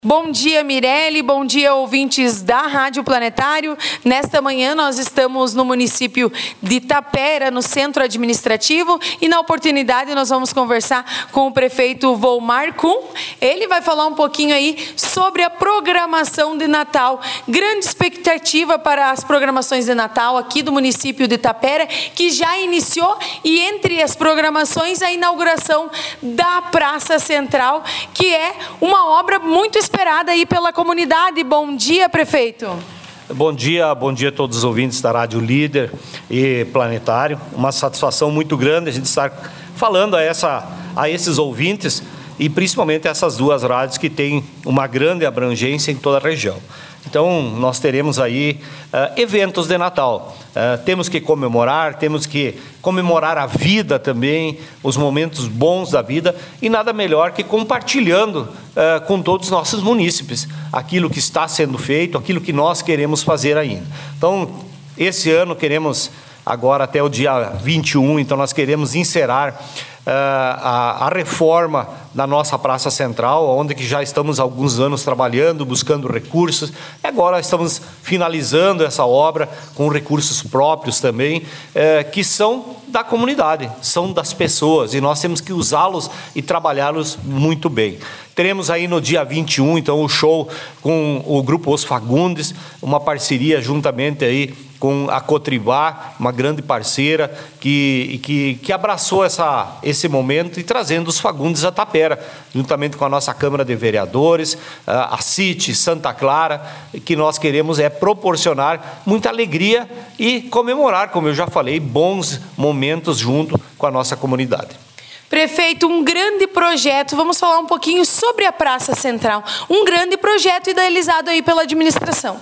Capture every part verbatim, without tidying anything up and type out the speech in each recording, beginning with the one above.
Bom dia, Mirelle, bom dia, ouvintes da Rádio Planetário. Nesta manhã nós estamos no município de Itapera, no centro administrativo, e na oportunidade nós vamos conversar com o prefeito Volmar Kuhn. Ele vai falar um pouquinho aí sobre a programação de Natal. Grande expectativa para as programações de Natal aqui do município de Itapera, que já iniciou, e entre as programações a inauguração da Praça Central, que é uma obra muito esperada esperada aí pela comunidade. Bom dia, prefeito. Bom dia, bom dia a todos os ouvintes da Rádio Líder e Planetário. Uma satisfação muito grande a gente estar falando a, essa, a esses ouvintes e principalmente essas duas rádios que têm uma grande abrangência em toda a região. Então, nós teremos aí uh, eventos de Natal. Uh, temos que comemorar, temos que comemorar a vida também, os momentos bons da vida, e nada melhor que compartilhando uh, com todos os nossos munícipes aquilo que está sendo feito, aquilo que nós queremos fazer ainda. Então, esse ano queremos, agora até o dia vinte e um, então nós queremos encerrar Uh, a, a reforma da nossa Praça Central, onde que já estamos há alguns anos trabalhando, buscando recursos. Agora estamos finalizando essa obra com recursos próprios também, uh, que são da comunidade, são das pessoas, e nós temos que usá-los e trabalhá-los muito bem. Teremos aí no dia vinte e um, então, o show com o Grupo Os Fagundes, uma parceria juntamente aí com a Cotribá, uma grande parceira que, que, que abraçou essa, esse momento e trazendo os Fagundes a Itapera, juntamente com a nossa Câmara de Vereadores, a C I T, Santa Clara, que nós queremos é proporcionar muita alegria e comemorar, como eu já falei, bons momentos junto com a nossa comunidade. Prefeito, um grande projeto, vamos falar um pouquinho sobre a Praça Central, um grande projeto idealizado aí pela administração.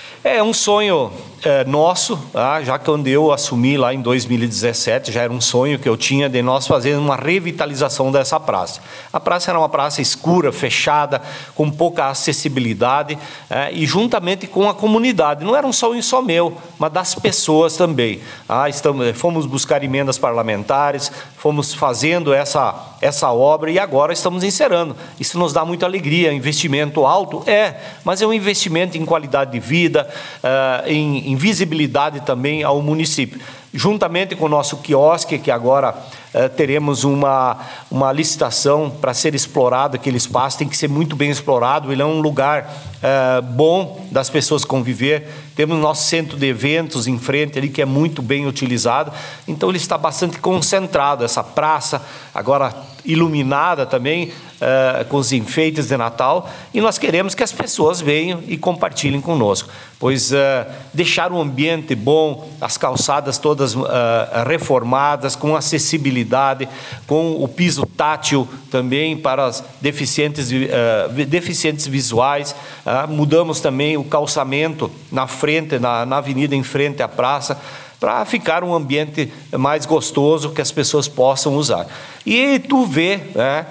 É um sonho é, nosso, tá? Já que quando eu assumi lá em dois mil e dezessete, já era um sonho que eu tinha de nós fazer uma revitalização dessa praça. A praça era uma praça escura, fechada, com pouca acessibilidade, é, e juntamente com a comunidade. Não era um sonho só meu, mas das pessoas também. Ah, estamos, fomos buscar emendas parlamentares, fomos fazendo essa, essa obra e agora estamos encerrando. Isso nos dá muita alegria. Investimento alto? É, mas é um investimento em qualidade de vida, uh, em, em visibilidade também ao município. Juntamente com o nosso quiosque, que agora uh, teremos uma, uma licitação para ser explorado, aquele espaço tem que ser muito bem explorado, ele é um lugar uh, bom das pessoas conviver. Temos nosso centro de eventos em frente ali, que é muito bem utilizado, então ele está bastante concentrado, essa praça, agora iluminada também, uh, com os enfeites de Natal, e nós queremos que as pessoas venham e compartilhem conosco, pois uh, deixar um ambiente bom, as calçadas todas uh, reformadas, com acessibilidade, com o piso tátil também para as deficientes, uh, deficientes visuais, uh, mudamos também o calçamento na frente, na, na avenida em frente à praça, para ficar um ambiente mais gostoso que as pessoas possam usar. E tu vê, né,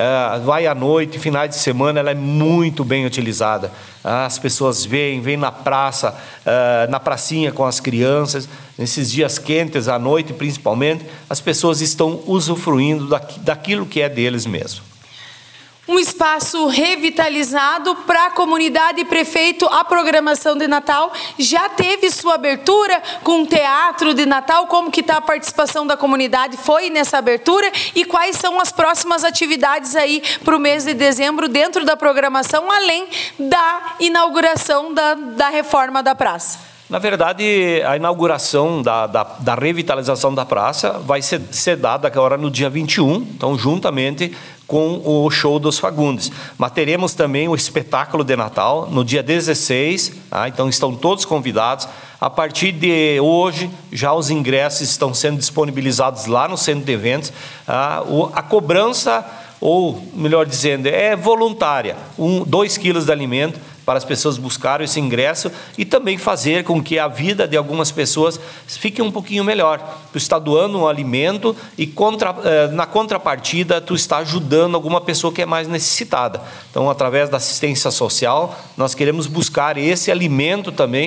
vai à noite, finais de semana, ela é muito bem utilizada. As pessoas vêm, vêm na praça, na pracinha com as crianças, nesses dias quentes, à noite principalmente, as pessoas estão usufruindo daquilo que é deles mesmo. Um espaço revitalizado para a comunidade. Prefeito, a programação de Natal já teve sua abertura com o teatro de Natal. Como que está a participação da comunidade? Foi nessa abertura? E quais são as próximas atividades aí para o mês de dezembro dentro da programação, além da inauguração da, da reforma da praça? Na verdade, a inauguração da, da, da revitalização da praça vai ser, ser dada agora no dia vinte e um, então juntamente com o show dos Fagundes. Mas teremos também o espetáculo de Natal no dia dezesseis, tá? Então estão todos convidados. A partir de hoje, já os ingressos estão sendo disponibilizados lá no centro de eventos. Tá? O, a cobrança, ou melhor dizendo, é voluntária, um, dois quilos de alimento, para as pessoas buscarem esse ingresso e também fazer com que a vida de algumas pessoas fique um pouquinho melhor. Tu está doando um alimento e contra, na contrapartida tu está ajudando alguma pessoa que é mais necessitada. Então, através da assistência social, nós queremos buscar esse alimento também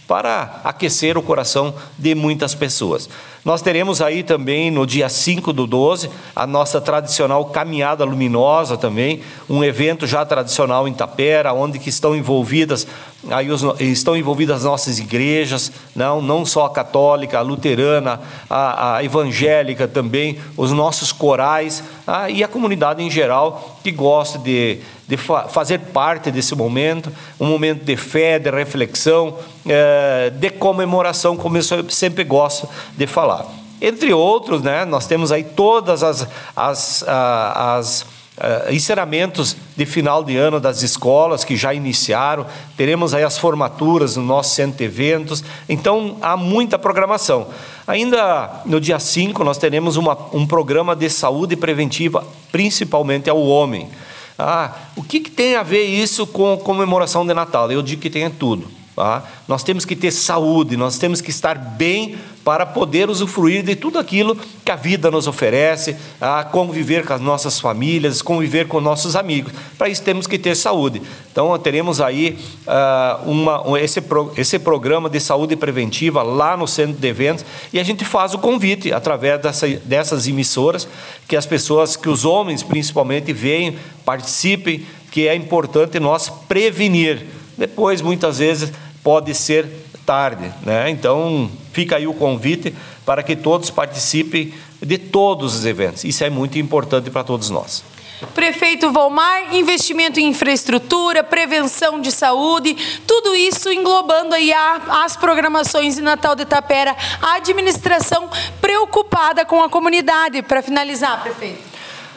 para aquecer o coração de muitas pessoas. Nós teremos aí também, no dia cinco do doze, a nossa tradicional Caminhada Luminosa também, um evento já tradicional em Tapera, onde que estão envolvidas, aí os, estão envolvidas as nossas igrejas, não, não só a católica, a luterana, a, a evangélica também, os nossos corais, ah, e a comunidade em geral que gosta de, de fa fazer parte desse momento, um momento de fé, de reflexão, é, de comemoração, como eu sempre gosto de falar. Entre outros, né, nós temos aí todas as, as, as, as encerramentos de final de ano das escolas que já iniciaram, teremos aí as formaturas no nosso centro de eventos, então há muita programação. Ainda no dia cinco nós teremos uma, um programa de saúde preventiva, principalmente ao homem. Ah, o que, que tem a ver isso com comemoração de Natal? Eu digo que tem tudo. Tá? Nós temos que ter saúde, nós temos que estar bem para poder usufruir de tudo aquilo que a vida nos oferece, a conviver com as nossas famílias, conviver com nossos amigos. Para isso temos que ter saúde. Então teremos aí uh, uma, esse, pro, esse programa de saúde preventiva lá no centro de eventos, e a gente faz o convite através dessa, dessas emissoras, que as pessoas, que os homens principalmente venham, participem, que é importante nós prevenir. Depois, muitas vezes, pode ser tarde, né? Então, fica aí o convite para que todos participem de todos os eventos. Isso é muito importante para todos nós. Prefeito Volmar, investimento em infraestrutura, prevenção de saúde, tudo isso englobando aí a, as programações de Natal de Tapera, a administração preocupada com a comunidade. Para finalizar, prefeito.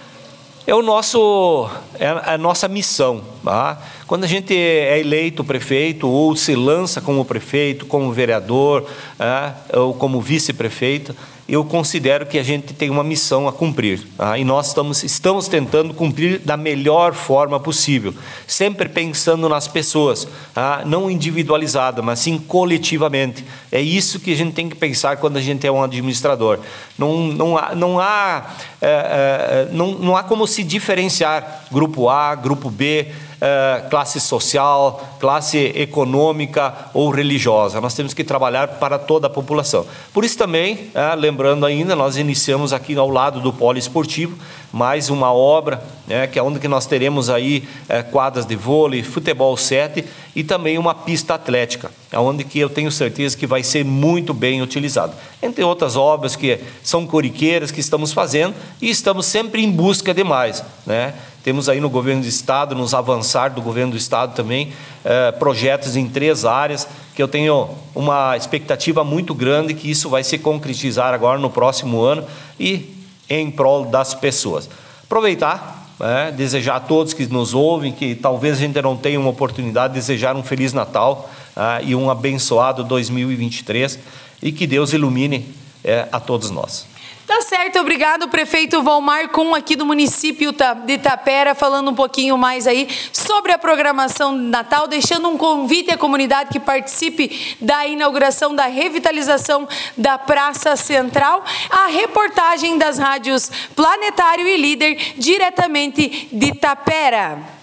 É, o nosso, é a nossa missão. Tá? Quando a gente é eleito prefeito ou se lança como prefeito, como vereador, é, ou como vice-prefeito, eu considero que a gente tem uma missão a cumprir. Tá? E nós estamos, estamos tentando cumprir da melhor forma possível, sempre pensando nas pessoas, tá? Não individualizada, mas sim coletivamente. É isso que a gente tem que pensar quando a gente é um administrador. Não, não há, não há, é, é, não, não há como se diferenciar grupo A, grupo B, Uh, classe social, classe econômica ou religiosa. Nós temos que trabalhar para toda a população. Por isso também, uh, lembrando ainda, nós iniciamos aqui ao lado do polo esportivo mais uma obra, né, que é onde que nós teremos aí uh, quadras de vôlei, futebol sete e também uma pista atlética, onde que eu tenho certeza que vai ser muito bem utilizado. Entre outras obras que são corriqueiras que estamos fazendo e estamos sempre em busca de mais, né? Temos aí no governo do estado, nos avançar do governo do estado também, eh, projetos em três áreas, que eu tenho uma expectativa muito grande que isso vai se concretizar agora no próximo ano e em prol das pessoas. Aproveitar, né, desejar a todos que nos ouvem, que talvez a gente não tenha uma oportunidade, desejar um Feliz Natal eh, e um abençoado dois mil e vinte e três e que Deus ilumine eh, a todos nós. Tá certo, obrigado, prefeito Volmar Kuhn, aqui do município de Tapera, falando um pouquinho mais aí sobre a programação de Natal, deixando um convite à comunidade que participe da inauguração da revitalização da Praça Central, a reportagem das rádios Planetário e Líder, diretamente de Tapera.